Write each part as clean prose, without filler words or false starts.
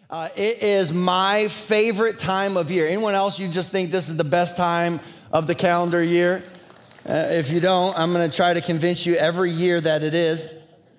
It is my favorite time of year. Anyone else, you just think this is the best time of the calendar year? If you don't, I'm going to try to convince you every year that it is.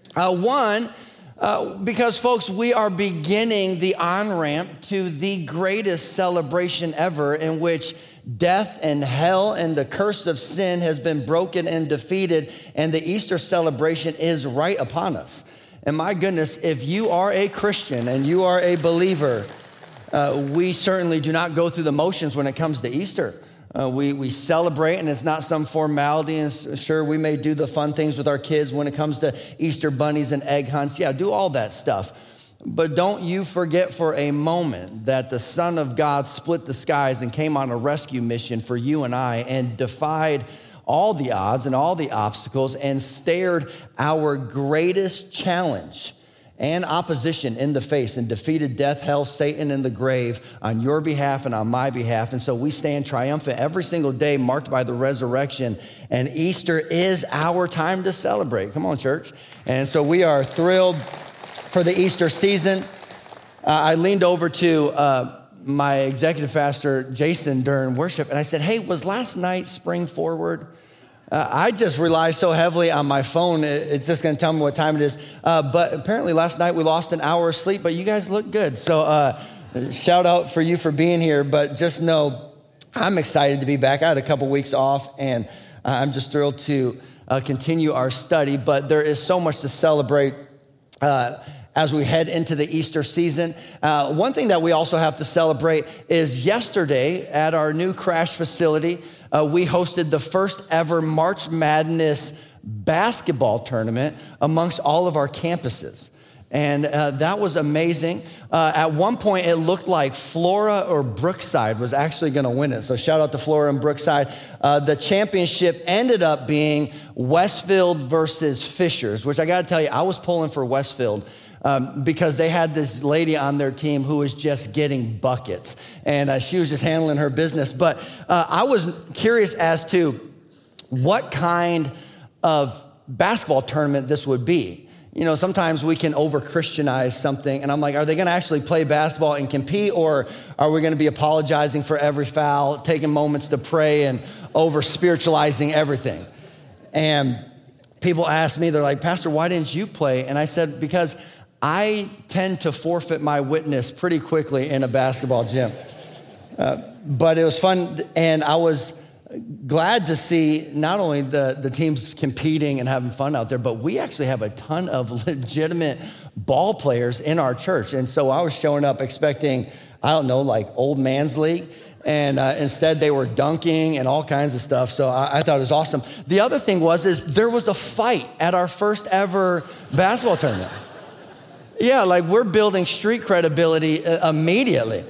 Because folks, we are beginning the on-ramp to the greatest celebration ever, in which death and hell and the curse of sin has been broken and defeated, and the Easter celebration is right upon us. And my goodness, if you are a Christian and you are a believer, we certainly do not go through the motions when it comes to Easter. We celebrate, and it's not some formality. And sure, we may do the fun things with our kids when it comes to Easter bunnies and egg hunts. Yeah, do all that stuff. But don't you forget for a moment that the Son of God split the skies and came on a rescue mission for you and I, and defied all the odds and all the obstacles, and stared our greatest challenge and opposition in the face, and defeated death, hell, Satan, and the grave on your behalf and on my behalf. And so we stand triumphant every single day, marked by the resurrection. And Easter is our time to celebrate. Come on, church. And so we are thrilled for the Easter season. I leaned over to my executive pastor, Jason, during worship, and I said, hey, was last night Spring Forward? I just rely so heavily on my phone, it's just gonna tell me what time it is. But apparently last night we lost an hour of sleep, but you guys look good. So shout out for you for being here, but just know I'm excited to be back. I had a couple weeks off, and I'm just thrilled to continue our study, but there is so much to celebrate as we head into the Easter season. One thing that we also have to celebrate is yesterday at our new Crash facility, we hosted the first ever March Madness basketball tournament amongst all of our campuses. And that was amazing. At one point, it looked like Flora or Brookside was actually gonna win it. So shout out to Flora and Brookside. The championship ended up being Westfield versus Fishers, which I gotta tell you, I was pulling for Westfield. Because they had this lady on their team who was just getting buckets, and she was just handling her business. But I was curious as to what kind of basketball tournament this would be. You know, sometimes we can over-Christianize something, and I'm like, are they gonna actually play basketball and compete, or are we gonna be apologizing for every foul, taking moments to pray, and over-spiritualizing everything? And people ask me, they're like, Pastor, why didn't you play? And I said, because I tend to forfeit my witness pretty quickly in a basketball gym. But it was fun, and I was glad to see not only the teams competing and having fun out there, but we actually have a ton of legitimate ball players in our church. And so I was showing up expecting, I don't know, like old man's league. And instead they were dunking and all kinds of stuff. So I thought it was awesome. The other thing is there was a fight at our first ever basketball tournament. Yeah, like we're building street credibility immediately.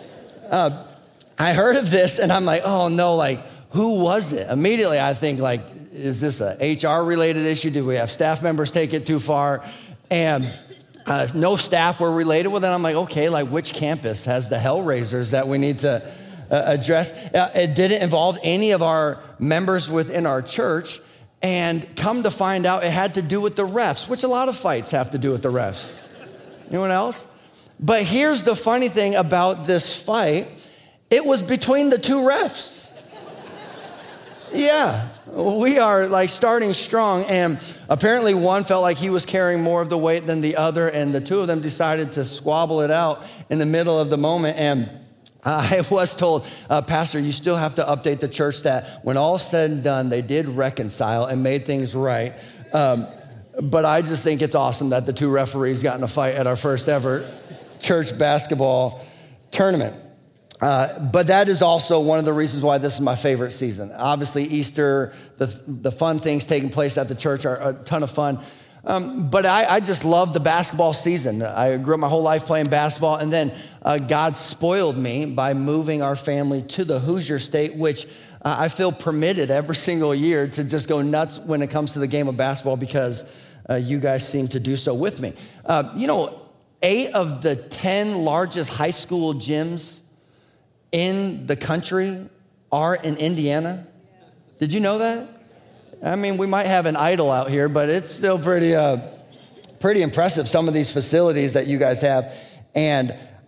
I heard of this and I'm like, oh no, like who was it? Immediately I think like, is this a HR related issue? Do we have staff members take it too far? And no staff were related. Well, then I'm like, okay, like which campus has the Hellraisers that we need to address? It didn't involve any of our members within our church. And come to find out, it had to do with the refs, which a lot of fights have to do with the refs. Anyone else? But here's the funny thing about this fight. It was between the two refs. Yeah, we are like starting strong. And apparently one felt like he was carrying more of the weight than the other. And the two of them decided to squabble it out in the middle of the moment. And I was told, Pastor, you still have to update the church that when all said and done, they did reconcile and made things right. But I just think it's awesome that the two referees got in a fight at our first ever church basketball tournament. But that is also one of the reasons why this is my favorite season. Obviously, Easter, the fun things taking place at the church are a ton of fun. But I just love the basketball season. I grew up my whole life playing basketball, and then God spoiled me by moving our family to the Hoosier State, which I feel permitted every single year to just go nuts when it comes to the game of basketball because you guys seem to do so with me. 8 of the 10 largest high school gyms in the country are in Indiana. Did you know that? I mean, we might have an idol out here, but it's still pretty impressive, some of these facilities that you guys have. And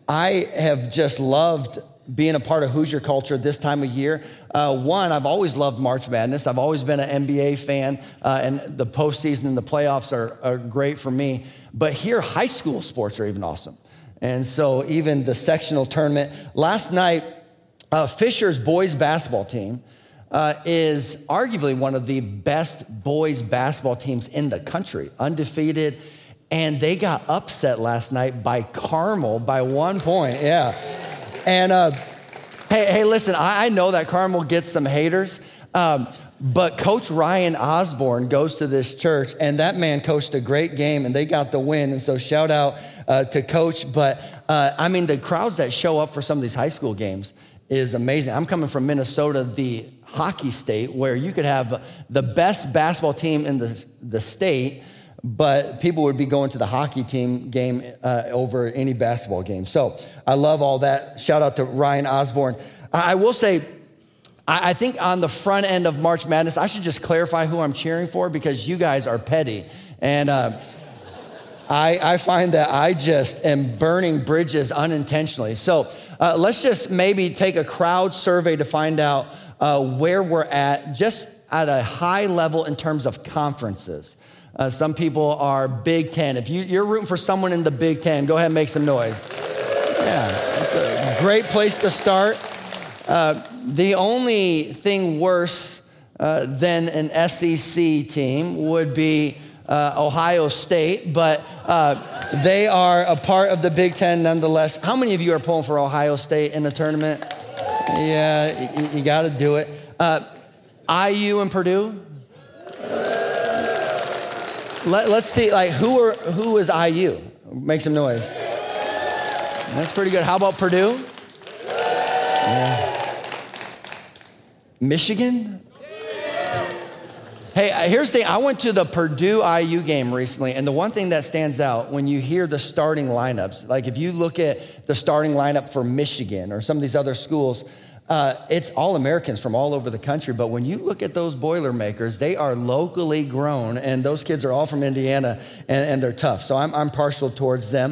I have just loved being a part of Hoosier culture this time of year. One, I've always loved March Madness. I've always been an NBA fan, and the postseason and the playoffs are great for me. But here, high school sports are even awesome. And so even the sectional tournament. Last night, Fisher's boys basketball team is arguably one of the best boys basketball teams in the country, undefeated. And they got upset last night by Carmel by 1 point, yeah. And hey, listen, I know that Carmel gets some haters, but Coach Ryan Osborne goes to this church, and that man coached a great game, and they got the win. And so shout out to Coach. But I mean, the crowds that show up for some of these high school games is amazing. I'm coming from Minnesota, the hockey state, where you could have the best basketball team in the state, but people would be going to the hockey team game over any basketball game. So I love all that. Shout out to Ryan Osborne. I will say, I think on the front end of March Madness, I should just clarify who I'm cheering for, because you guys are petty. And I find that I just am burning bridges unintentionally. So let's just maybe take a crowd survey to find out where we're at, just at a high level in terms of conferences. Some people are Big Ten. If you're rooting for someone in the Big Ten, go ahead and make some noise. Yeah, it's a great place to start. The only thing worse than an SEC team would be Ohio State, but they are a part of the Big Ten nonetheless. How many of you are pulling for Ohio State in the tournament? Yeah, you got to do it. IU and Purdue? Let's see, like, who is IU? Make some noise. That's pretty good. How about Purdue? Yeah. Michigan? Hey, here's the thing. I went to the Purdue IU game recently, and the one thing that stands out when you hear the starting lineups, like if you look at the starting lineup for Michigan or some of these other schools, it's all Americans from all over the country. But when you look at those Boilermakers, they are locally grown, and those kids are all from Indiana, and they're tough. So I'm partial towards them.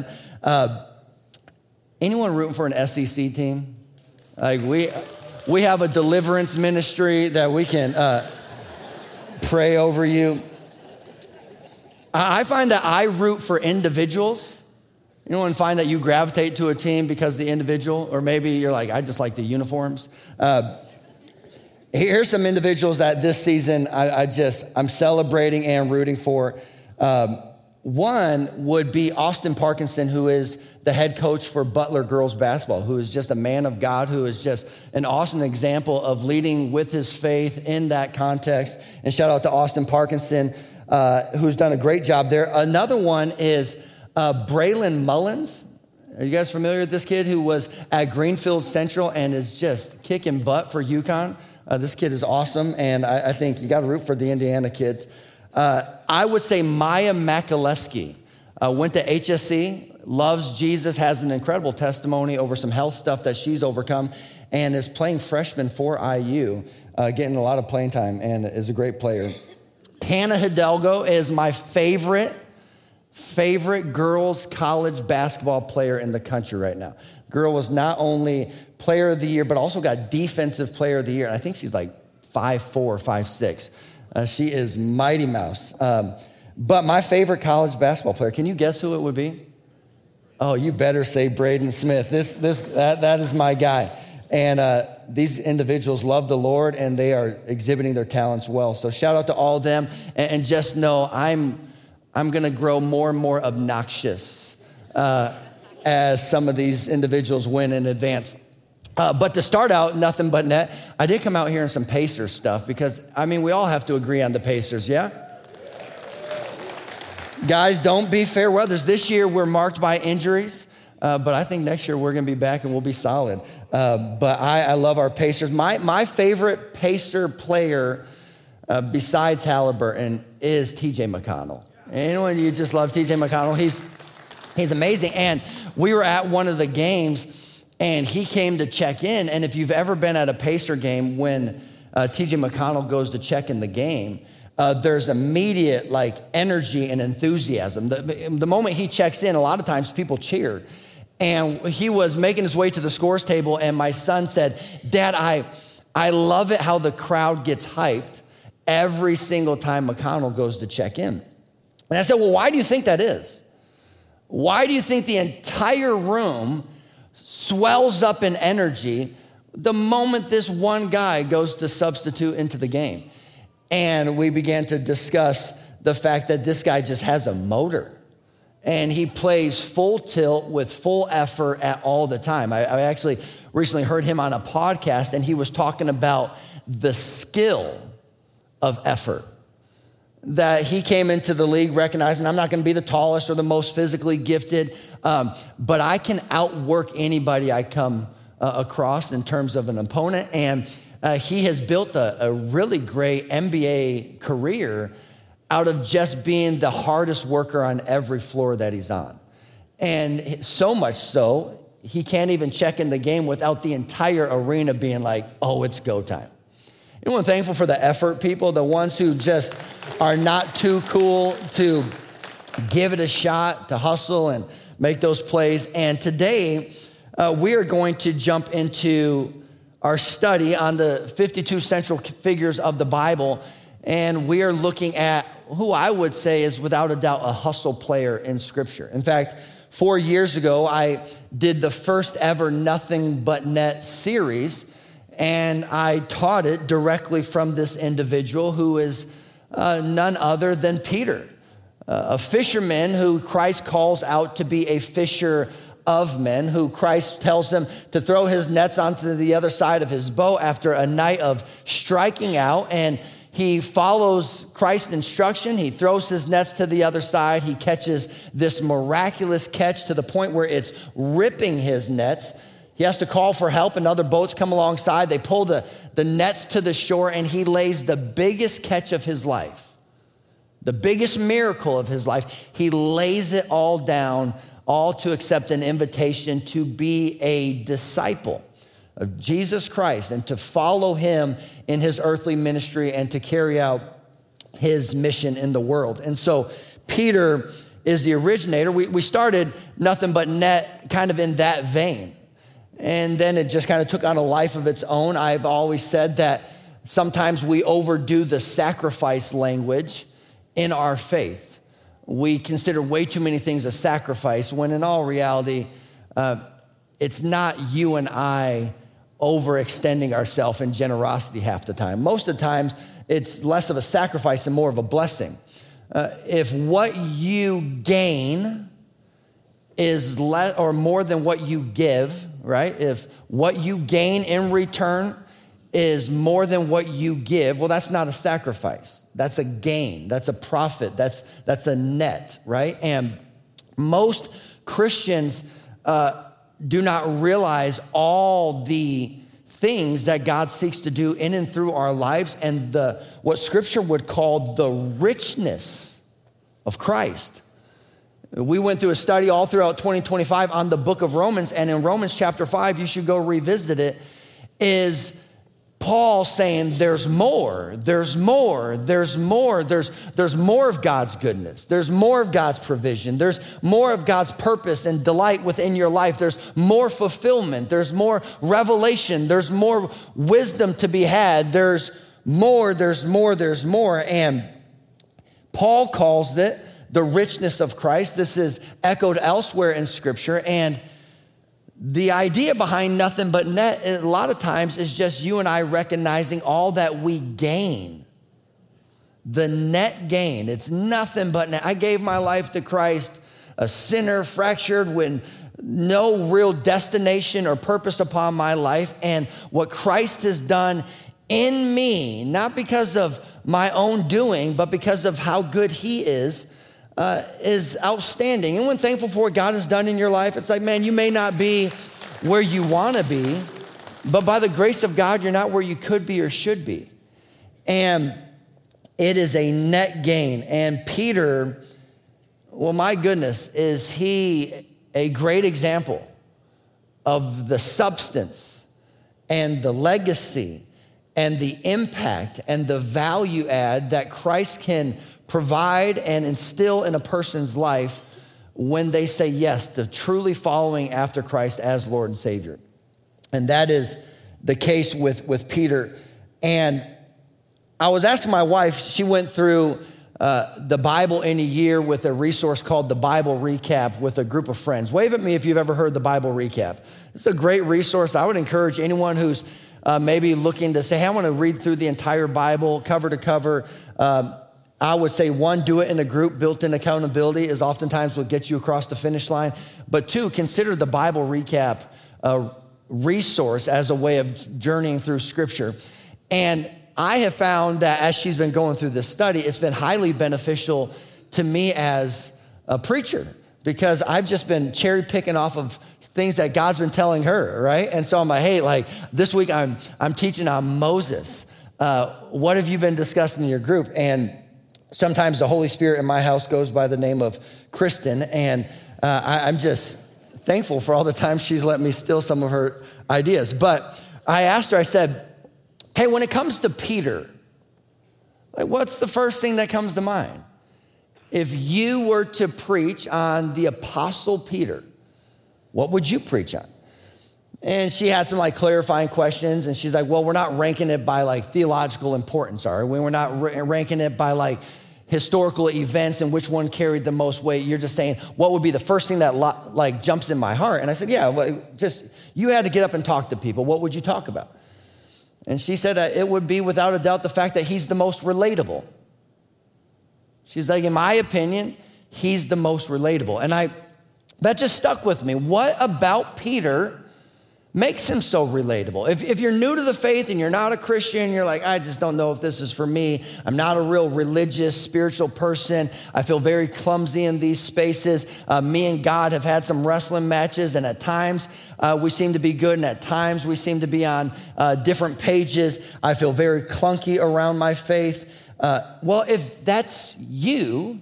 Anyone rooting for an SEC team? Like we have a deliverance ministry that we can pray over you. I find that I root for individuals. You know, and find that you gravitate to a team because the individual, or maybe you're like, I just like the uniforms. Here's some individuals that this season I'm celebrating and rooting for. One would be Austin Parkinson, who is the head coach for Butler girls basketball, who is just a man of God, who is just an awesome example of leading with his faith in that context. And shout out to Austin Parkinson, who's done a great job there. Another one is Braylon Mullins. Are you guys familiar with this kid who was at Greenfield Central and is just kicking butt for UConn? This kid is awesome, and I think you got to root for the Indiana kids. I would say Maya Makalewski went to HSC, loves Jesus, has an incredible testimony over some health stuff that she's overcome, and is playing freshman for IU, getting a lot of playing time, and is a great player. Hannah Hidalgo is my favorite girls college basketball player in the country right now. Girl was not only player of the year, but also got defensive player of the year. And I think she's like 5'4", 5'6". She is Mighty Mouse. But my favorite college basketball player, can you guess who it would be? Oh, you better say Braden Smith. That is my guy. And these individuals love the Lord, and they are exhibiting their talents well. So shout out to all of them, and just know I'm going to grow more and more obnoxious as some of these individuals win in advance. But to start out, nothing but net, I did come out here in some Pacers stuff because, I mean, we all have to agree on the Pacers, yeah? Guys, don't be fair weathers. This year, we're marked by injuries, but I think next year we're going to be back and we'll be solid. But I love our Pacers. My favorite Pacer player besides Halliburton is T.J. McConnell. Anyone, you just love T.J. McConnell? He's amazing. And we were at one of the games, and he came to check in. And if you've ever been at a Pacer game, when T.J. McConnell goes to check in the game, there's immediate energy and enthusiasm. The moment he checks in, a lot of times people cheer. And he was making his way to the scores table, and my son said, Dad, I love it how the crowd gets hyped every single time McConnell goes to check in. And I said, well, why do you think that is? Why do you think the entire room swells up in energy the moment this one guy goes to substitute into the game? And we began to discuss the fact that this guy just has a motor. And he plays full tilt with full effort at all the time. I actually recently heard him on a podcast, and he was talking about the skill of effort. That he came into the league recognizing I'm not going to be the tallest or the most physically gifted, but I can outwork anybody I come across in terms of an opponent. And he has built a really great NBA career out of just being the hardest worker on every floor that he's on. And so much so, he can't even check in the game without the entire arena being like, oh, it's go time. Anyone thankful for the effort people, the ones who just are not too cool to give it a shot, to hustle and make those plays? And today, we are going to jump into our study on the 52 central figures of the Bible. And we are looking at who I would say is without a doubt a hustle player in Scripture. In fact, 4 years ago, I did the first ever Nothing But Net series, and I taught it directly from this individual who is none other than Peter, a fisherman who Christ calls out to be a fisher of men, who Christ tells him to throw his nets onto the other side of his boat after a night of striking out. And he follows Christ's instruction. He throws his nets to the other side. He catches this miraculous catch to the point where it's ripping his nets. He has to call for help, and other boats come alongside. They pull the nets to the shore, and he lays the biggest catch of his life, the biggest miracle of his life. He lays it all down, all to accept an invitation to be a disciple of Jesus Christ and to follow him in his earthly ministry and to carry out his mission in the world. And so Peter is the originator. We started Nothing But Net kind of in that vein. And then it just kind of took on a life of its own. I've always said that sometimes we overdo the sacrifice language in our faith. We consider way too many things a sacrifice when in all reality, it's not you and I overextending ourselves in generosity half the time. Most of the times, it's less of a sacrifice and more of a blessing. If what you gain is less or more than what you give, right? If what you gain in return is more than what you give, well, that's not a sacrifice. That's a gain. That's a profit. That's a net, right? And most Christians do not realize all the things that God seeks to do in and through our lives and what Scripture would call the richness of Christ. We went through a study all throughout 2025 on the book of Romans, and in Romans chapter 5, you should go revisit it, is Paul saying there's more, there's more, there's more, there's more of God's goodness. There's more of God's provision. There's more of God's purpose and delight within your life. There's more fulfillment. There's more revelation. There's more wisdom to be had. There's more, there's more, there's more. And Paul calls it the richness of Christ. This is echoed elsewhere in Scripture. And the idea behind Nothing But Net, a lot of times, is just you and I recognizing all that we gain. The net gain. It's nothing but net. I gave my life to Christ, a sinner, fractured, with no real destination or purpose upon my life. And what Christ has done in me, not because of my own doing, but because of how good he is outstanding. Anyone thankful for what God has done in your life? It's like, man, you may not be where you want to be, but by the grace of God, you're not where you could be or should be. And it is a net gain. And Peter, well, my goodness, is he a great example of the substance and the legacy and the impact and the value add that Christ can provide and instill in a person's life when they say yes to truly following after Christ as Lord and Savior. And that is the case with Peter. And I was asking my wife, she went through the Bible in a year with a resource called the Bible Recap with a group of friends. Wave at me if you've ever heard the Bible Recap. It's a great resource. I would encourage anyone who's maybe looking to say, hey, I want to read through the entire Bible cover to cover. I would say, one, do it in a group. Built-in accountability is oftentimes what gets you across the finish line. But two, consider the Bible Recap resource as a way of journeying through Scripture. And I have found that as she's been going through this study, it's been highly beneficial to me as a preacher, because I've just been cherry picking off of things that God's been telling her, right? And so I'm like, hey, like this week I'm teaching on Moses. What have you been discussing in your group? And sometimes the Holy Spirit in my house goes by the name of Kristen, and I'm just thankful for all the time she's let me steal some of her ideas. But I asked her, I said, hey, when it comes to Peter, like what's the first thing that comes to mind? If you were to preach on the Apostle Peter, what would you preach on? And she had some like clarifying questions, and she's like, well, we're not ranking it by like theological importance, are we? We're not ranking it by like historical events and which one carried the most weight. You're just saying, what would be the first thing that like jumps in my heart? And I said, yeah, well, just, you had to get up and talk to people. What would you talk about? And she said it would be without a doubt the fact that he's the most relatable. She's like, in my opinion, he's the most relatable. And that just stuck with me. What about Peter makes him so relatable? If you're new to the faith and you're not a Christian, you're like, I just don't know if this is for me. I'm not a real religious, spiritual person. I feel very clumsy in these spaces. Me and God have had some wrestling matches, and at times we seem to be good, and at times we seem to be on different pages. I feel very clunky around my faith. Well, if that's you,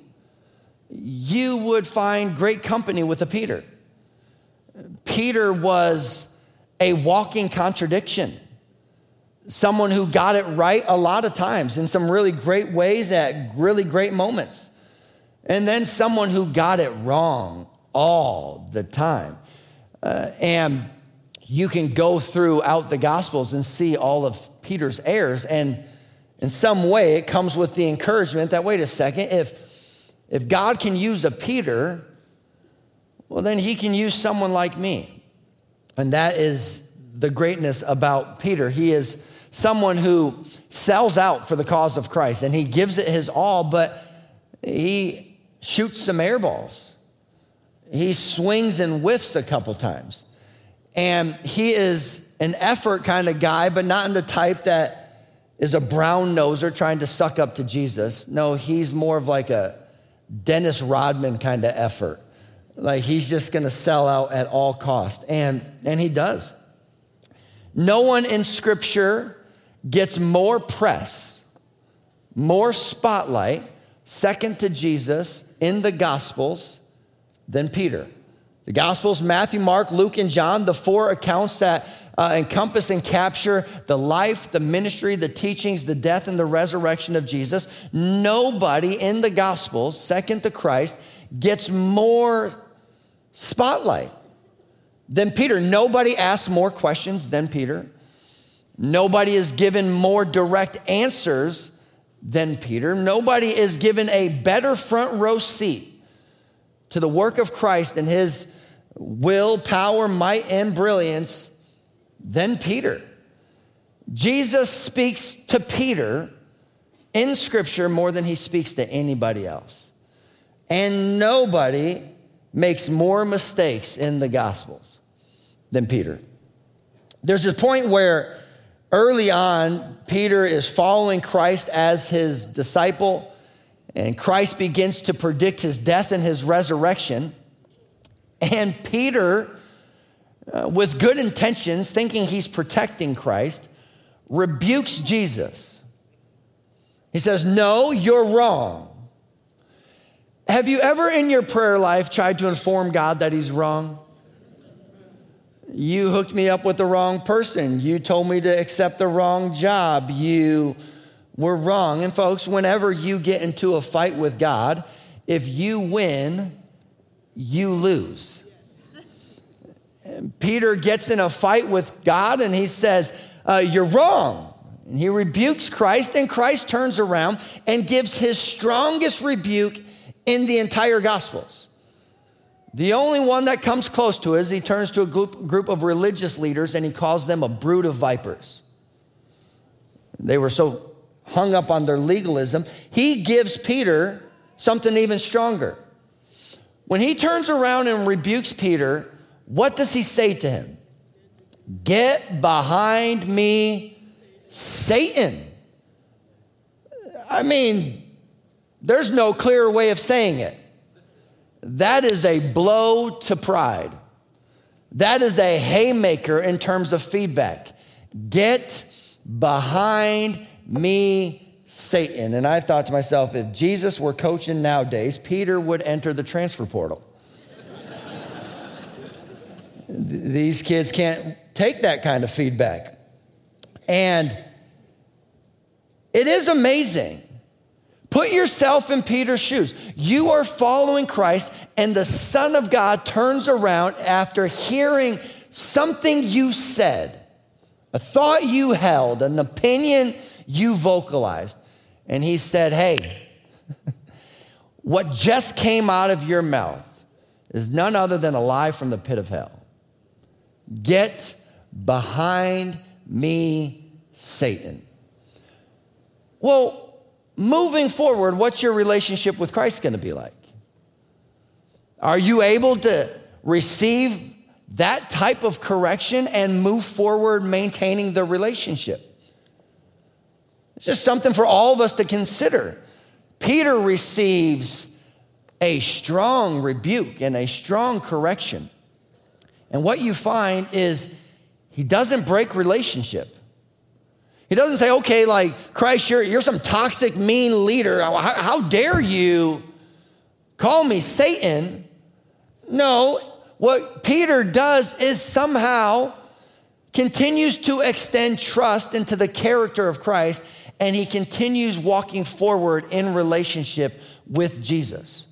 you would find great company with a Peter. Peter was a walking contradiction. Someone who got it right a lot of times in some really great ways at really great moments. And then someone who got it wrong all the time. And you can go throughout the Gospels and see all of Peter's errors. And in some way, it comes with the encouragement that, wait a second, if God can use a Peter, well, then he can use someone like me. And that is the greatness about Peter. He is someone who sells out for the cause of Christ, and he gives it his all, but he shoots some air balls. He swings and whiffs a couple times. And he is an effort kind of guy, but not in the type that is a brown noser trying to suck up to Jesus. No, he's more of like a Dennis Rodman kind of effort. Like he's just gonna sell out at all cost. And he does. No one in Scripture gets more press, more spotlight, second to Jesus in the Gospels than Peter. The Gospels, Matthew, Mark, Luke, and John, the four accounts that encompass and capture the life, the ministry, the teachings, the death, and the resurrection of Jesus. Nobody in the Gospels, second to Christ, gets more spotlight than Peter. Nobody asks more questions than Peter. Nobody is given more direct answers than Peter. Nobody is given a better front row seat to the work of Christ and his will, power, might, and brilliance than Peter. Jesus speaks to Peter in Scripture more than he speaks to anybody else. And nobody makes more mistakes in the Gospels than Peter. There's a point where early on, Peter is following Christ as his disciple, and Christ begins to predict his death and his resurrection. And Peter, with good intentions, thinking he's protecting Christ, rebukes Jesus. He says, no, you're wrong. Have you ever in your prayer life tried to inform God that he's wrong? You hooked me up with the wrong person. You told me to accept the wrong job. You were wrong. And folks, whenever you get into a fight with God, if you win, you lose. And Peter gets in a fight with God and he says, you're wrong. And he rebukes Christ, and Christ turns around and gives his strongest rebuke in the entire Gospels. The only one that comes close to it is he turns to a group of religious leaders and he calls them a brood of vipers. They were so hung up on their legalism. He gives Peter something even stronger. When he turns around and rebukes Peter, what does he say to him? Get behind me, Satan. I mean, there's no clearer way of saying it. That is a blow to pride. That is a haymaker in terms of feedback. Get behind me, Satan. And I thought to myself, if Jesus were coaching nowadays, Peter would enter the transfer portal. These kids can't take that kind of feedback. And it is amazing. Put yourself in Peter's shoes. You are following Christ, and the Son of God turns around after hearing something you said, a thought you held, an opinion you vocalized. And he said, hey, what just came out of your mouth is none other than a lie from the pit of hell. Get behind me, Satan. Well, moving forward, what's your relationship with Christ going to be like? Are you able to receive that type of correction and move forward maintaining the relationship? It's just something for all of us to consider. Peter receives a strong rebuke and a strong correction. And what you find is he doesn't break relationship. He doesn't say, okay, like, Christ, you're some toxic, mean leader. How dare you call me Satan? No, what Peter does is somehow continues to extend trust into the character of Christ, and he continues walking forward in relationship with Jesus.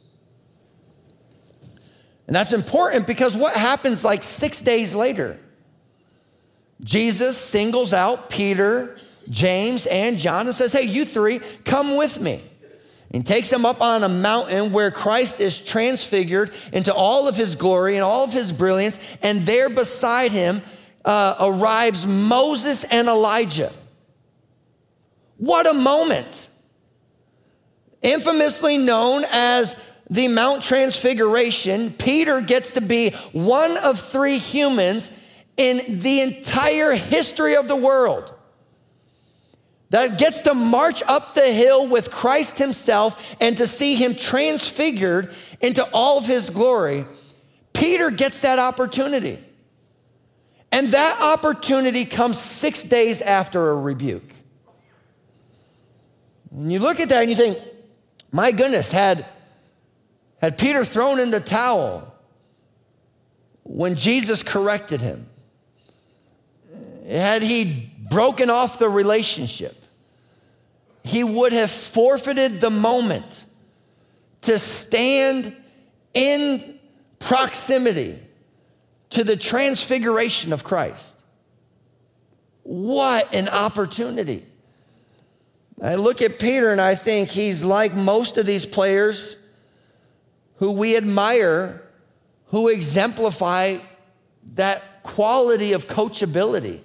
And that's important because what happens like 6 days later? Jesus singles out Peter, James, and John and says, hey, you three, come with me. And takes them up on a mountain where Christ is transfigured into all of his glory and all of his brilliance. And there beside him arrives Moses and Elijah. What a moment. Infamously known as the Mount Transfiguration, Peter gets to be one of three humans in the entire history of the world that gets to march up the hill with Christ himself and to see him transfigured into all of his glory. Peter gets that opportunity. And that opportunity comes 6 days after a rebuke. And you look at that and you think, my goodness, had Peter thrown in the towel when Jesus corrected him? Had he broken off the relationship? He would have forfeited the moment to stand in proximity to the transfiguration of Christ. What an opportunity. I look at Peter and I think he's like most of these players who we admire, who exemplify that quality of coachability.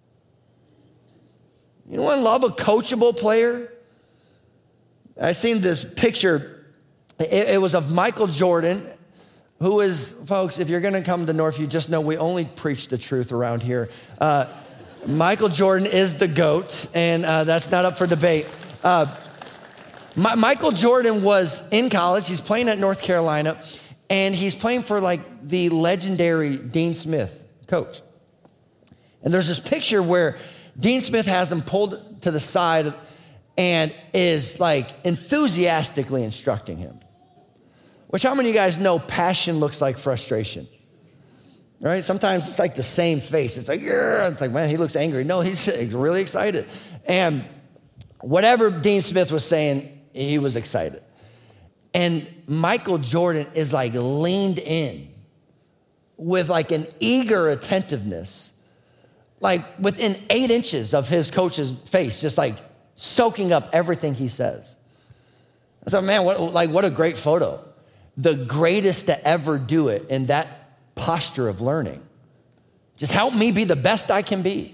Anyone love a coachable player? I seen this picture. It was of Michael Jordan, who is, folks, if you're going to come to Northview, just know we only preach the truth around here. Michael Jordan is the GOAT, and that's not up for debate. Michael Jordan was in college. He's playing at North Carolina, and he's playing for like the legendary Dean Smith coach. And there's this picture where Dean Smith has him pulled to the side and is like enthusiastically instructing him. Which, how many of you guys know passion looks like frustration? Right? Sometimes it's like the same face. It's like, yeah. It's like, man, he looks angry. No, he's really excited. And whatever Dean Smith was saying, he was excited. And Michael Jordan is like leaned in with like an eager attentiveness, like within 8 inches of his coach's face, just like soaking up everything he says. I thought, man, what a great photo. The greatest to ever do it in that posture of learning. Just help me be the best I can be.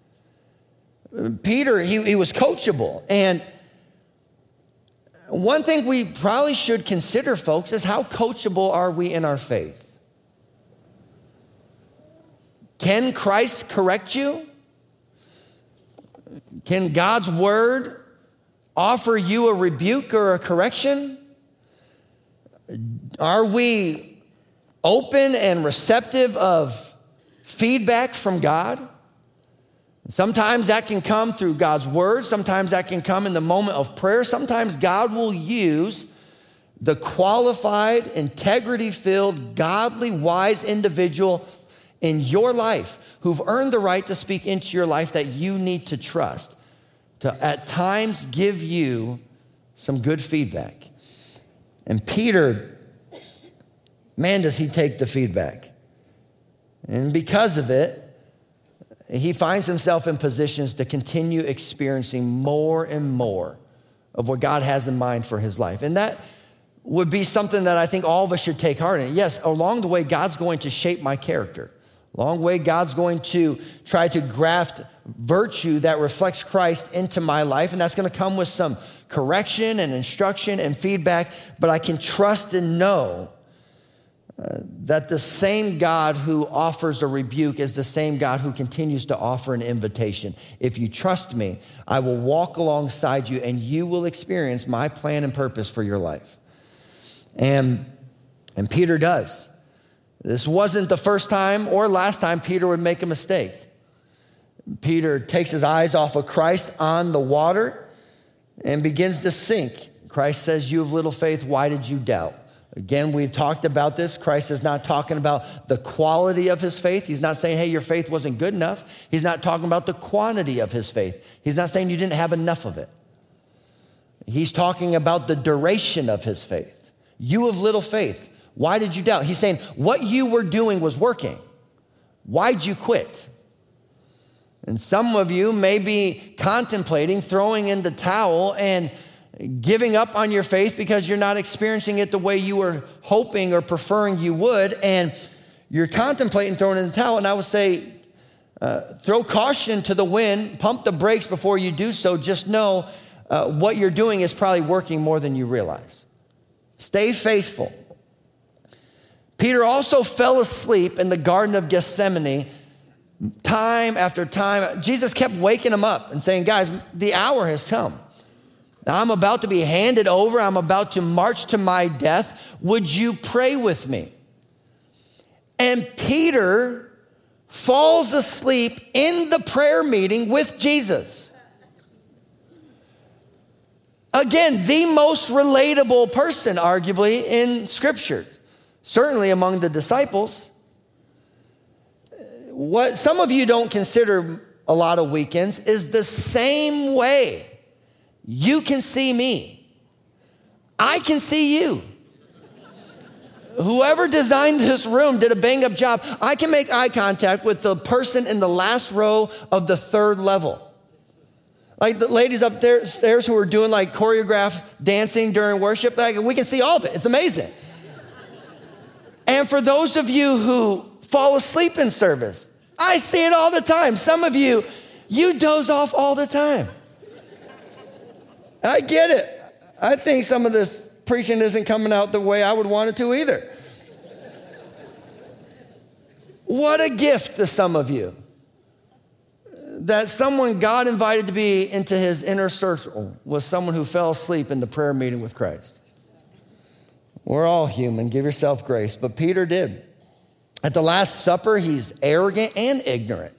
Peter, he was coachable. And one thing we probably should consider, folks, is how coachable are we in our faith? Can Christ correct you? Can God's word offer you a rebuke or a correction? Are we open and receptive of feedback from God? Sometimes that can come through God's word. Sometimes that can come in the moment of prayer. Sometimes God will use the qualified, integrity-filled, godly, wise individual in your life who've earned the right to speak into your life that you need to trust, to at times give you some good feedback. And Peter, man, does he take the feedback. And because of it, he finds himself in positions to continue experiencing more and more of what God has in mind for his life. And that would be something that I think all of us should take heart in. Yes, along the way, God's going to shape my character. Along the way, God's going to try to graft virtue that reflects Christ into my life. And that's going to come with some correction and instruction and feedback. But I can trust and know that the same God who offers a rebuke is the same God who continues to offer an invitation. If you trust me, I will walk alongside you and you will experience my plan and purpose for your life. And Peter does. This wasn't the first time or last time Peter would make a mistake. Peter takes his eyes off of Christ on the water and begins to sink. Christ says, "You have little faith, why did you doubt?" Again, we've talked about this. Christ is not talking about the quality of his faith. He's not saying, hey, your faith wasn't good enough. He's not talking about the quantity of his faith. He's not saying you didn't have enough of it. He's talking about the duration of his faith. You have little faith. Why did you doubt? He's saying what you were doing was working. Why'd you quit? And some of you may be contemplating throwing in the towel and giving up on your faith because you're not experiencing it the way you were hoping or preferring you would, and you're contemplating throwing in the towel. And I would say, throw caution to the wind, pump the brakes before you do so. Just know what you're doing is probably working more than you realize. Stay faithful. Peter also fell asleep in the Garden of Gethsemane time after time. Jesus kept waking him up and saying, guys, the hour has come. Now, I'm about to be handed over. I'm about to march to my death. Would you pray with me? And Peter falls asleep in the prayer meeting with Jesus. Again, the most relatable person, arguably, in Scripture, certainly among the disciples. What some of you don't consider a lot of weekends is the same way you can see me, I can see you. Whoever designed this room did a bang-up job. I can make eye contact with the person in the last row of the third level. Like the ladies upstairs who are doing like choreographed dancing during worship, like we can see all of it. It's amazing. And for those of you who fall asleep in service, I see it all the time. Some of you doze off all the time. I get it. I think some of this preaching isn't coming out the way I would want it to either. What a gift to some of you that someone God invited to be into his inner circle was someone who fell asleep in the prayer meeting with Christ. We're all human. Give yourself grace. But Peter did. At the Last Supper, he's arrogant and ignorant.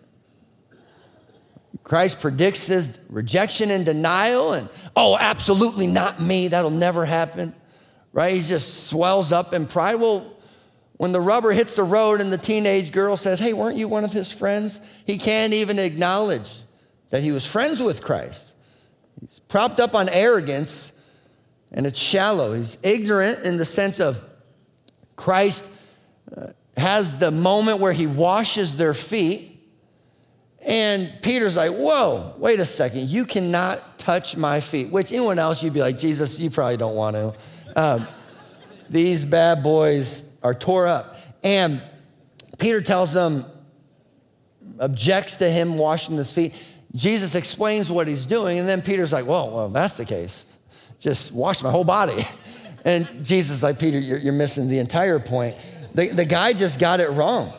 Christ predicts his rejection and denial and, oh, absolutely not me. That'll never happen, right? He just swells up in pride. Well, when the rubber hits the road and the teenage girl says, hey, weren't you one of his friends? He can't even acknowledge that he was friends with Christ. He's propped up on arrogance and it's shallow. He's ignorant in the sense of Christ has the moment where he washes their feet. And Peter's like, whoa, wait a second. You cannot touch my feet. Which anyone else, you'd be like, Jesus, you probably don't want to. These bad boys are tore up. And Peter tells them, objects to him washing his feet. Jesus explains what he's doing. And then Peter's like, well, that's the case. Just wash my whole body. And Jesus is like, Peter, you're missing the entire point. The guy just got it wrong.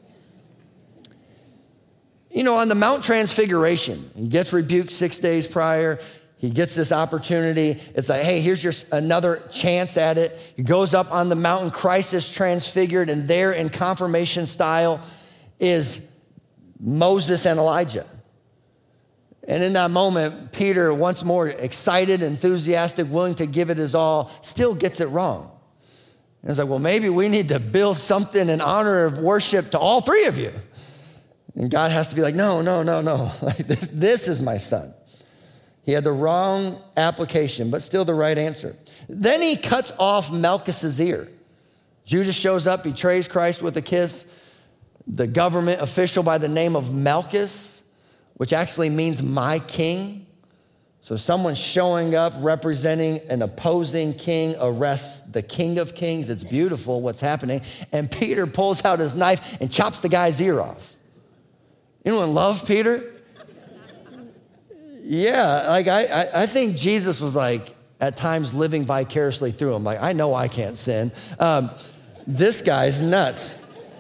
You know, on the Mount Transfiguration, he gets rebuked 6 days prior. He gets this opportunity. It's like, hey, here's another chance at it. He goes up on the mountain. Christ is transfigured, and there in confirmation style is Moses and Elijah. And in that moment, Peter, once more excited, enthusiastic, willing to give it his all, still gets it wrong. And it's like, well, maybe we need to build something in honor of worship to all three of you. And God has to be like, no. Like, this is my son. He had the wrong application, but still the right answer. Then he cuts off Malchus's ear. Judas shows up, betrays Christ with a kiss. The government official by the name of Malchus, which actually means my king. So someone showing up representing an opposing king arrests the King of Kings. It's beautiful what's happening. And Peter pulls out his knife and chops the guy's ear off. Anyone love Peter? Yeah, like I think Jesus was like at times living vicariously through him. Like, I know I can't sin. This guy's nuts.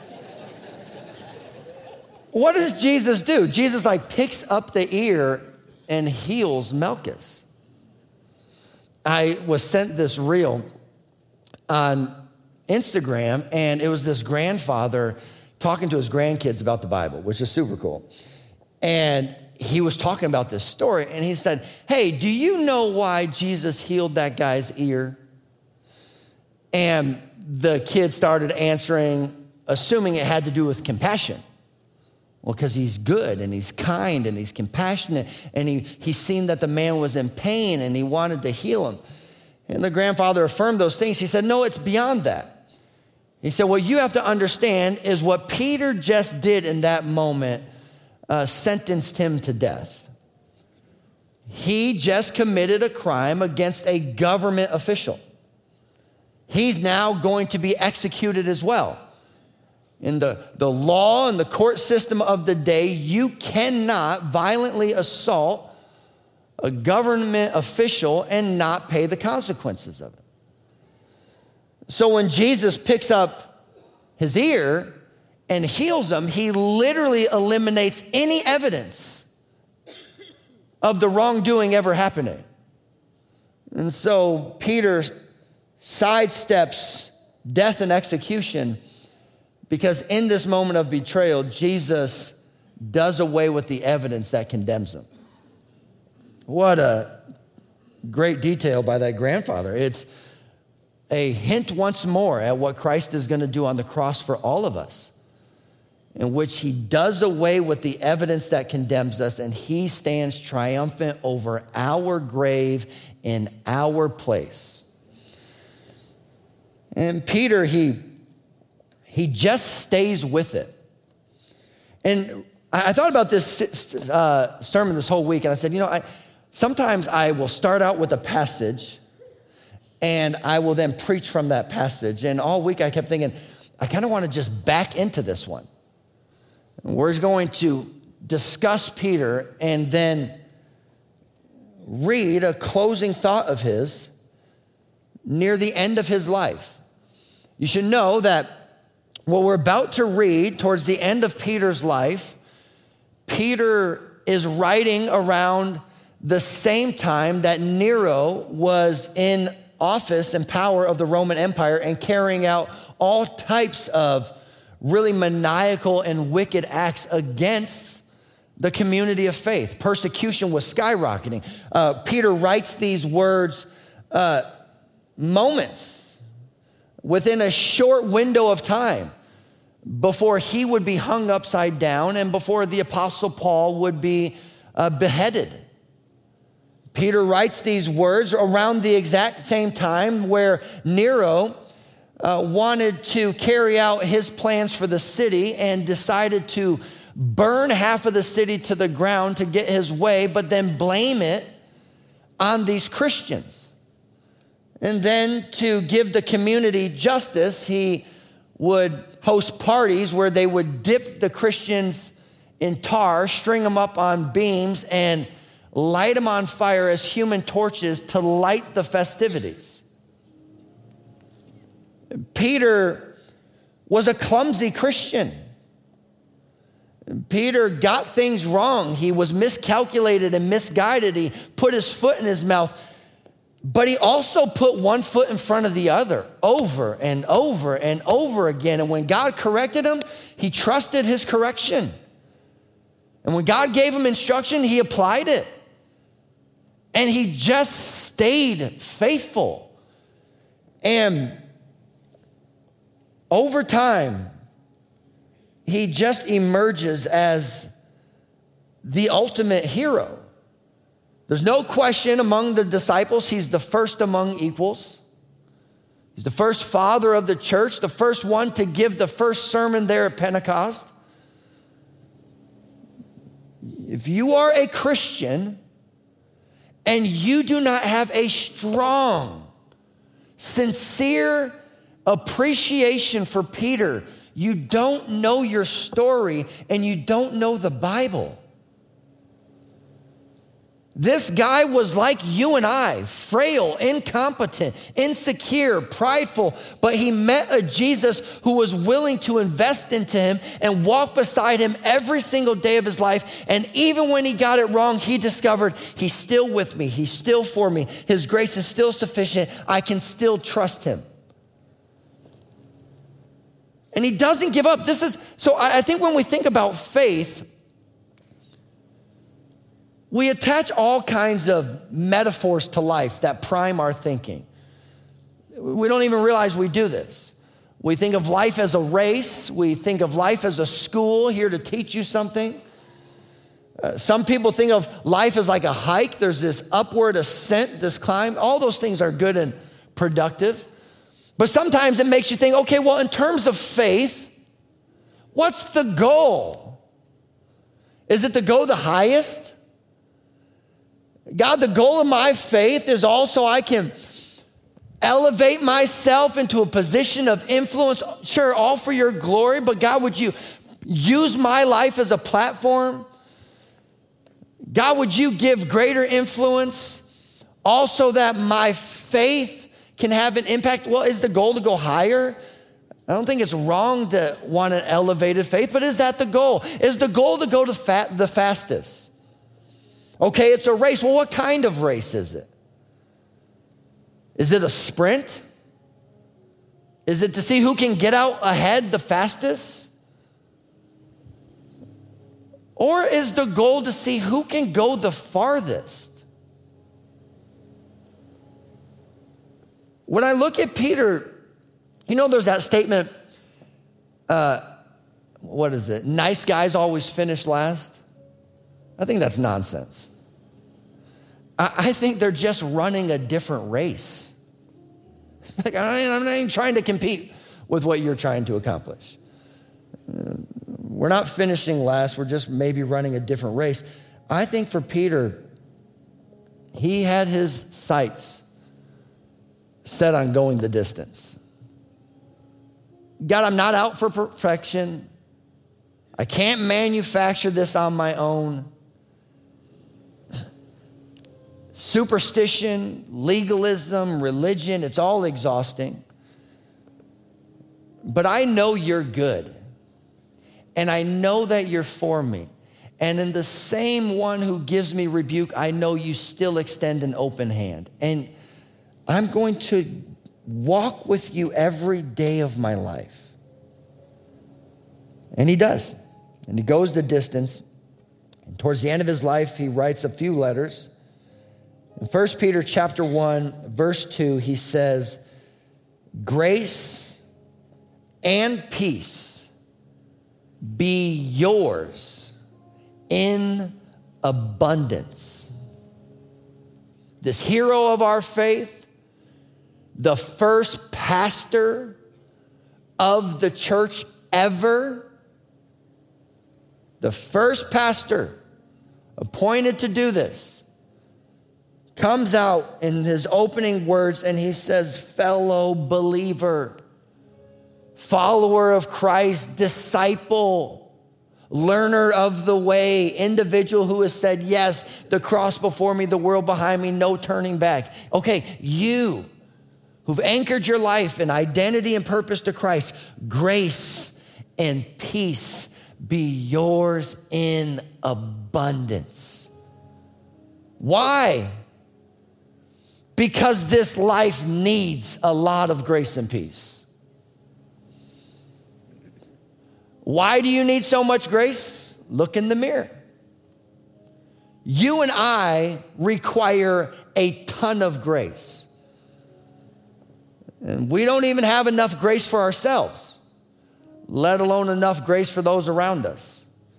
What does Jesus do? Jesus like picks up the ear and heals Malchus. I was sent this reel on Instagram, and it was this grandfather talking to his grandkids about the Bible, which is super cool. And he was talking about this story, and he said, hey, do you know why Jesus healed that guy's ear? And the kid started answering, assuming it had to do with compassion. Well, because he's good and he's kind and he's compassionate, and he's seen that the man was in pain and he wanted to heal him. And the grandfather affirmed those things. He said, no, it's beyond that. He said, what you have to understand is what Peter just did in that moment sentenced him to death. He just committed a crime against a government official. He's now going to be executed as well. In the law and the court system of the day, you cannot violently assault a government official and not pay the consequences of it. So when Jesus picks up his ear and heals him, he literally eliminates any evidence of the wrongdoing ever happening. And so Peter sidesteps death and execution because in this moment of betrayal, Jesus does away with the evidence that condemns him. What a great detail by that grandfather. It's a hint once more at what Christ is going to do on the cross for all of us, in which he does away with the evidence that condemns us, and he stands triumphant over our grave in our place. And Peter, he just stays with it. And I thought about this sermon this whole week, and I said, sometimes I will start out with a passage, and I will then preach from that passage. And all week I kept thinking, I kind of want to just back into this one. We're going to discuss Peter and then read a closing thought of his near the end of his life. You should know that what we're about to read towards the end of Peter's life, Peter is writing around the same time that Nero was in office and power of the Roman Empire and carrying out all types of really maniacal and wicked acts against the community of faith. Persecution was skyrocketing. Peter writes these words moments within a short window of time before he would be hung upside down and before the Apostle Paul would be beheaded. Peter writes these words around the exact same time where Nero wanted to carry out his plans for the city and decided to burn half of the city to the ground to get his way, but then blame it on these Christians. And then to give the community justice, he would host parties where they would dip the Christians in tar, string them up on beams, and light them on fire as human torches to light the festivities. Peter was a clumsy Christian. Peter got things wrong. He was miscalculated and misguided. He put his foot in his mouth, but he also put one foot in front of the other over and over and over again. And when God corrected him, he trusted his correction. And when God gave him instruction, he applied it. And he just stayed faithful. And over time, he just emerges as the ultimate hero. There's no question among the disciples, he's the first among equals. He's the first father of the church, the first one to give the first sermon there at Pentecost. If you are a Christian and you do not have a strong, sincere appreciation for Peter, you don't know your story and you don't know the Bible. This guy was like you and I, frail, incompetent, insecure, prideful, but he met a Jesus who was willing to invest into him and walk beside him every single day of his life. And even when he got it wrong, he discovered he's still with me. He's still for me. His grace is still sufficient. I can still trust him. And he doesn't give up. So I think when we think about faith, we attach all kinds of metaphors to life that prime our thinking. We don't even realize we do this. We think of life as a race. We think of life as a school here to teach you something. Some people think of life as like a hike. There's this upward ascent, this climb. All those things are good and productive. But sometimes it makes you think, okay, well, in terms of faith, what's the goal? Is it to go the highest? God, the goal of my faith is also I can elevate myself into a position of influence. Sure, all for your glory, but God, would you use my life as a platform? God, would you give greater influence also that my faith can have an impact? Well, is the goal to go higher? I don't think it's wrong to want an elevated faith, but is that the goal? Is the goal to go to the fastest? Okay, it's a race. Well, what kind of race is it? Is it a sprint? Is it to see who can get out ahead the fastest? Or is the goal to see who can go the farthest? When I look at Peter, you know, there's that statement, what is it? Nice guys always finish last. I think that's nonsense. I think they're just running a different race. It's like, I'm not even trying to compete with what you're trying to accomplish. We're not finishing last. We're just maybe running a different race. I think for Peter, he had his sights set on going the distance. God, I'm not out for perfection. I can't manufacture this on my own. Superstition, legalism, religion, it's all exhausting. But I know you're good. And I know that you're for me. And in the same one who gives me rebuke, I know you still extend an open hand. And I'm going to walk with you every day of my life. And he does. And he goes the distance. And towards the end of his life, he writes a few letters. In 1 Peter chapter 1, verse 2, he says, grace and peace be yours in abundance. this hero of our faith, the first pastor of the church ever, the first pastor appointed to do this, comes out in his opening words and he says, fellow believer, follower of Christ, disciple, learner of the way, individual who has said, yes, the cross before me, the world behind me, no turning back. Okay, you who've anchored your life in identity and purpose to Christ, grace and peace be yours in abundance. Why? Because this life needs a lot of grace and peace. Why do you need so much grace? Look in the mirror. You and I require a ton of grace. And we don't even have enough grace for ourselves, let alone enough grace for those around us.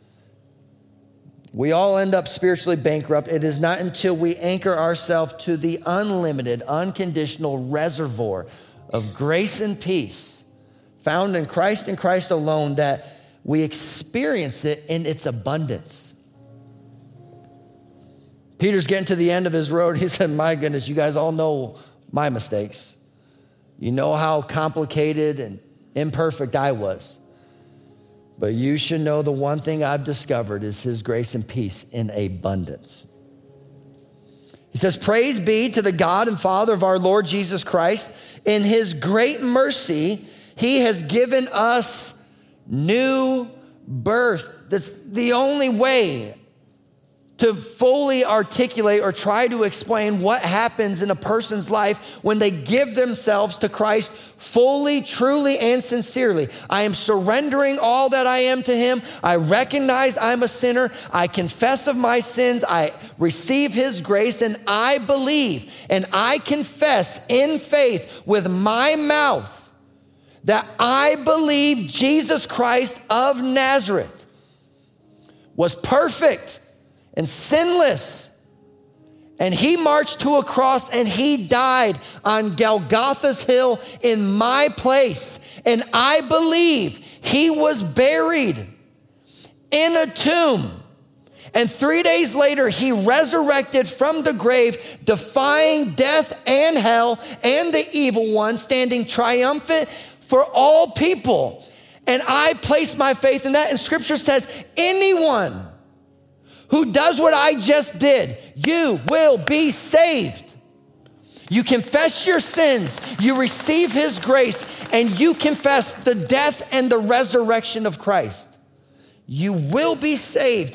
We all end up spiritually bankrupt. It is not until we anchor ourselves to the unlimited, unconditional reservoir of grace and peace found in Christ and Christ alone that we experience it in its abundance. Peter's getting to the end of his road. He said, my goodness, you guys all know my mistakes. You know how complicated and imperfect I was. But you should know the one thing I've discovered is his grace and peace in abundance. He says, praise be to the God and Father of our Lord Jesus Christ. In his great mercy, he has given us new birth. That's the only way to fully articulate or try to explain what happens in a person's life when they give themselves to Christ fully, truly, and sincerely. I am surrendering all that I am to him. I recognize I'm a sinner. I confess of my sins. I receive his grace, and I believe and I confess in faith with my mouth that I believe Jesus Christ of Nazareth was perfect and sinless. And he marched to a cross and he died on Golgotha's hill in my place. And I believe he was buried in a tomb. And 3 days later, he resurrected from the grave, defying death and hell and the evil one, standing triumphant for all people. And I place my faith in that. And scripture says, anyone who does what I just did, you will be saved. You confess your sins, you receive his grace, and you confess the death and the resurrection of Christ. You will be saved.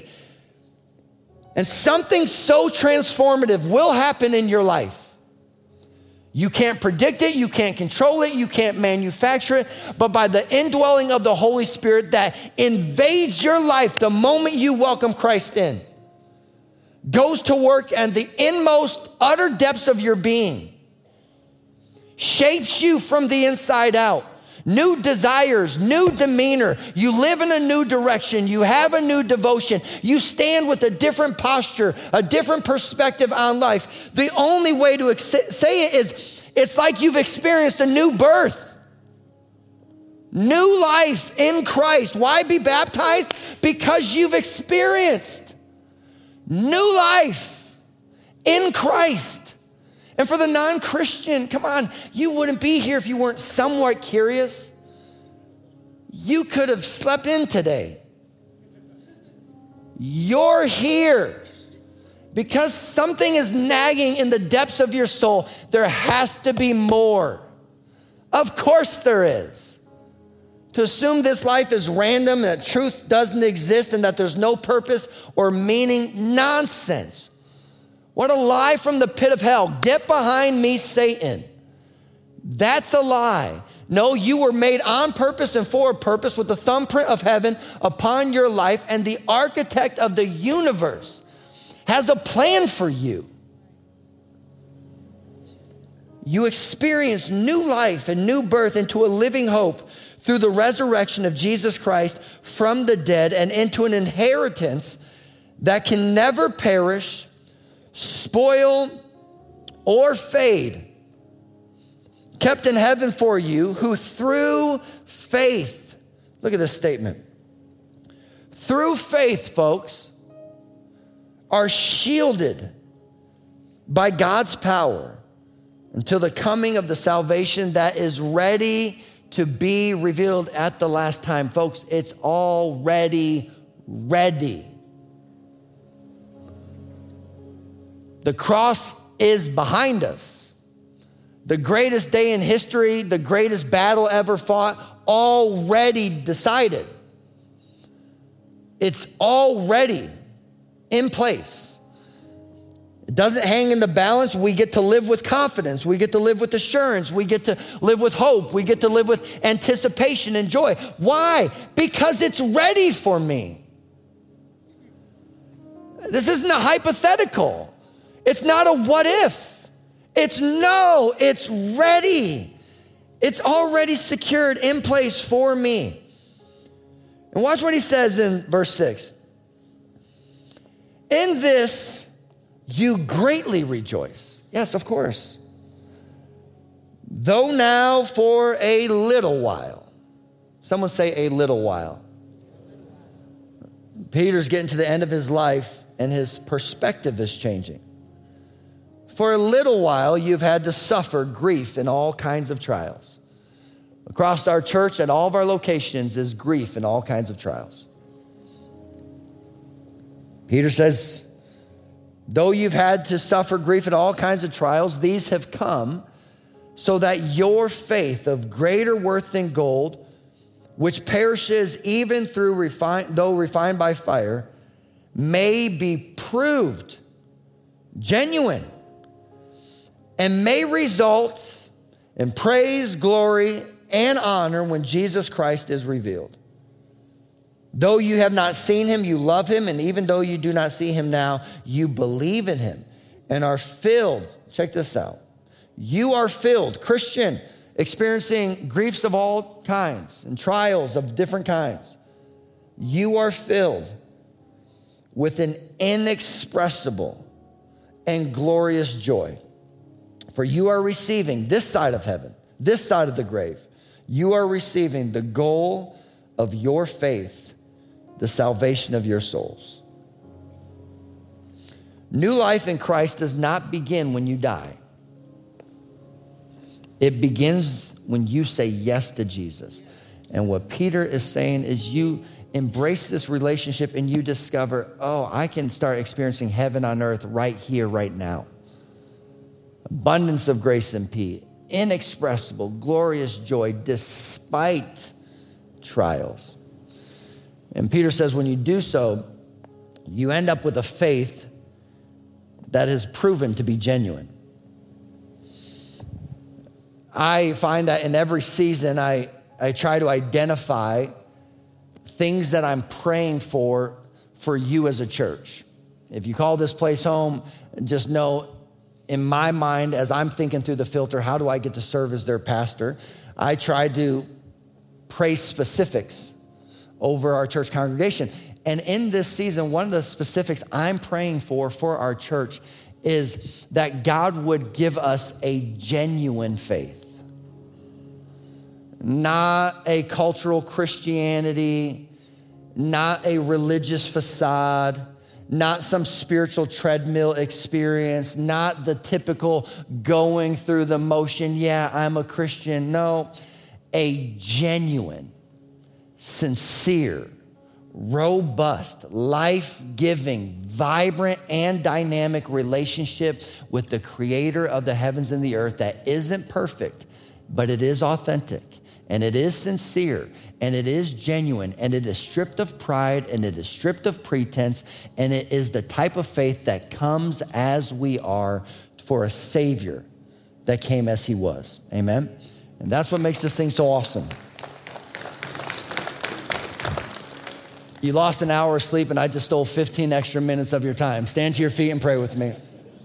And something so transformative will happen in your life. You can't predict it, you can't control it, you can't manufacture it, but by the indwelling of the Holy Spirit that invades your life the moment you welcome Christ in, goes to work and the inmost utter depths of your being, shapes you from the inside out. New desires, new demeanor. You live in a new direction. You have a new devotion. You stand with a different posture, a different perspective on life. The only way to say it is, it's like you've experienced a new birth. New life in Christ. Why be baptized? Because you've experienced new life in Christ. And for the non-Christian, come on, you wouldn't be here if you weren't somewhat curious. You could have slept in today. You're here because something is nagging in the depths of your soul. There has to be more. Of course there is. To assume this life is random, that truth doesn't exist, and that there's no purpose or meaning, nonsense. What a lie from the pit of hell. Get behind me, Satan. That's a lie. No, you were made on purpose and for a purpose with the thumbprint of heaven upon your life, and the architect of the universe has a plan for you. You experience new life and new birth into a living hope through the resurrection of Jesus Christ from the dead and into an inheritance that can never perish, spoil, or fade, kept in heaven for you, who through faith, look at this statement, through faith, folks, are shielded by God's power until the coming of the salvation that is ready to be revealed at the last time. Folks, it's already ready. The cross is behind us. The greatest day in history, the greatest battle ever fought, already decided. It's already in place. It doesn't hang in the balance. We get to live with confidence. We get to live with assurance. We get to live with hope. We get to live with anticipation and joy. Why? Because it's ready for me. This isn't a hypothetical. It's not a what if. It's no, it's ready. It's already secured in place for me. And watch what he says in verse 6. In this you greatly rejoice. Yes, of course. Though now for a little while. Someone say a little while. Peter's getting to the end of his life and his perspective is changing. For a little while, you've had to suffer grief in all kinds of trials. Across our church at all of our locations is grief in all kinds of trials. Peter says, though you've had to suffer grief in all kinds of trials, these have come so that your faith of greater worth than gold, which perishes even though refined by fire, may be proved genuine and may result in praise, glory, and honor when Jesus Christ is revealed. Though you have not seen him, you love him, and even though you do not see him now, you believe in him and are filled. Check this out. You are filled, Christian, experiencing griefs of all kinds and trials of different kinds. You are filled with an inexpressible and glorious joy. For you are receiving this side of heaven, this side of the grave. You are receiving the goal of your faith, the salvation of your souls. New life in Christ does not begin when you die. It begins when you say yes to Jesus. And what Peter is saying is you embrace this relationship and you discover, oh, I can start experiencing heaven on earth right here, right now. Abundance of grace and peace, inexpressible, glorious joy despite trials. And Peter says when you do so, you end up with a faith that is proven to be genuine. I find that in every season, I try to identify things that I'm praying for you as a church. If you call this place home, just know in my mind, as I'm thinking through the filter, how do I get to serve as their pastor? I try to pray specifics over our church congregation. And in this season, one of the specifics I'm praying for our church is that God would give us a genuine faith. Not a cultural Christianity, not a religious facade, not some spiritual treadmill experience, not the typical going through the motion, yeah, I'm a Christian. No, a genuine, sincere, robust, life-giving, vibrant, and dynamic relationship with the creator of the heavens and the earth that isn't perfect, but it is authentic, and it is sincere, and it is genuine, and it is stripped of pride, and it is stripped of pretense, and it is the type of faith that comes as we are for a Savior that came as he was. Amen? And that's what makes this thing so awesome. You lost an hour of sleep, and I just stole 15 extra minutes of your time. Stand to your feet and pray with me.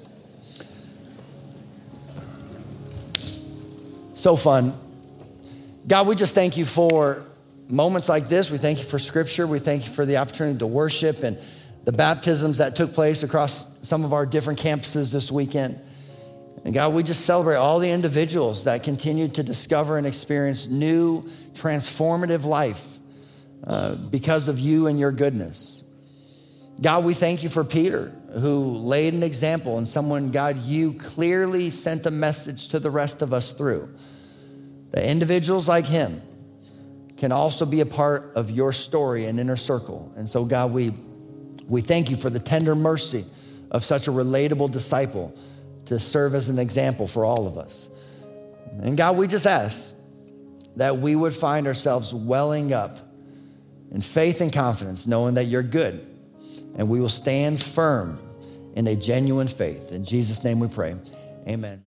So fun. God, we just thank you for moments like this. We thank you for scripture. We thank you for the opportunity to worship and the baptisms that took place across some of our different campuses this weekend. And God, we just celebrate all the individuals that continue to discover and experience new transformative life because of you and your goodness. God, we thank you for Peter, who laid an example and someone, God, you clearly sent a message to the rest of us through. That individuals like him can also be a part of your story and inner circle. And so, God, we thank you for the tender mercy of such a relatable disciple to serve as an example for all of us. And God, we just ask that we would find ourselves welling up in faith and confidence, knowing that you're good, and we will stand firm in a genuine faith. In Jesus' name we pray, amen.